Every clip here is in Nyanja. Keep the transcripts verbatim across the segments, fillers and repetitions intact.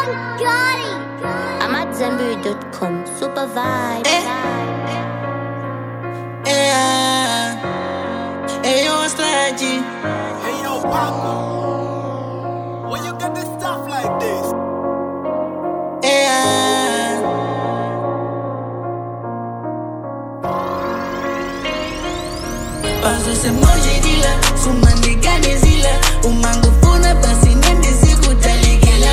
I'm at Zenberry dot com. Super vibe. Eh. Yeah. Hey, yo, strategy. Hey yo, Paco, when you get this stuff like this? Yeah. Paso se moje dila, sumandi gane zila, umango funa basi nende siku taligila.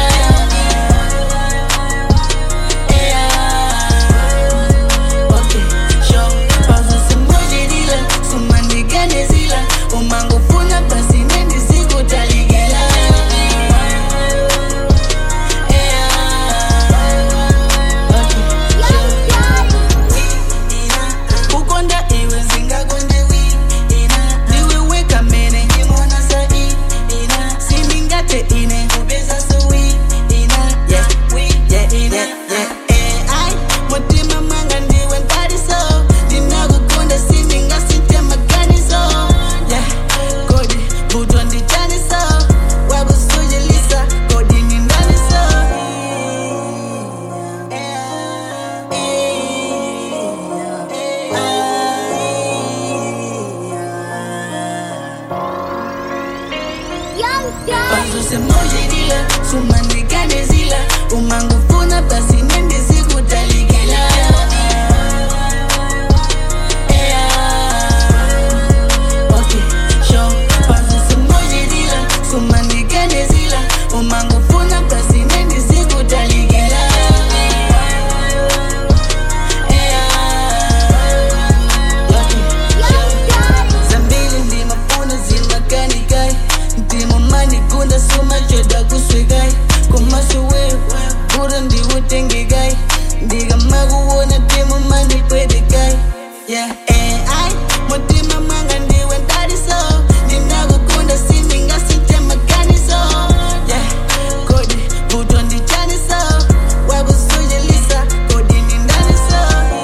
Yeah. Okay, show. Paso se moje dila, sumandi gane zila, umango funa basi nende siku taligila. Ukonda iwe zinga konde wi ina niwe weka mene nyimona sa i ina siningate ine ubeza so wi ina yeah we yeah ina yeah eh ai mutima manga ndiwe ntari so ndinakukonda sininga sitema kani so yeah kodi buto ndichani so wabusuje lisa kodi ni ndani so Paso se moje dila, sumandi gane zila, umango funa basi nende siku taligila. Yeah. Okay, show. Paso se moje dila, sumandi gane zila, umango funa basi nende siku taligila. Yeah. Okay, show. Zambili ndima funa zima gani gai. Ndimo mani kunda suma joda kuswegai Kumasu wewe, kura ndiwo tenge gai Ndiga magu wona timo mani kwede gai Yeah, eh, ai, mutima manga ndiwe ntari so Ninago kunda sininga sitema gani so Yeah, kodi, buto ndichani so Wabu suje lisa, kodi nindani so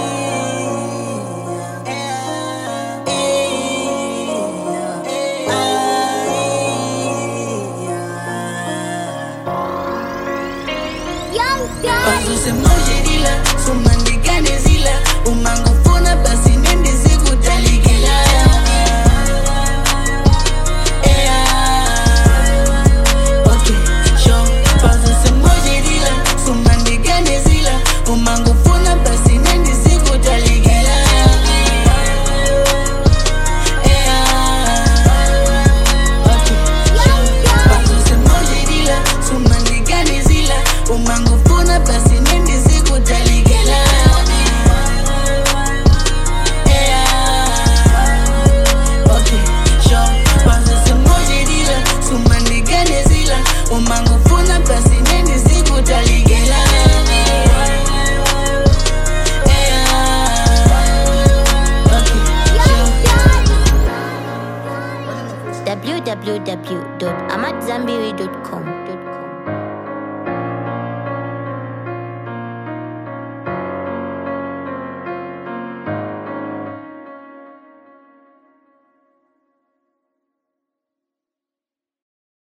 Paso se moje dila, sumandi gane zila, umango funa basi nende siku taligila. Yeah. Okay, show. Paso se moje dila, sumandi gane zila, umango funa basi nende siku taligila. Yeah. Okay, show. Paso se moje dila, sumandi gane zila, umango funa basi nende siku taligila. Yeah. Okay, show. Paso se moje dila, sumandi gane zila, umango funa basi nende siku taligila. Yeah. Okay, show. w w w dot amat zenberry dot com.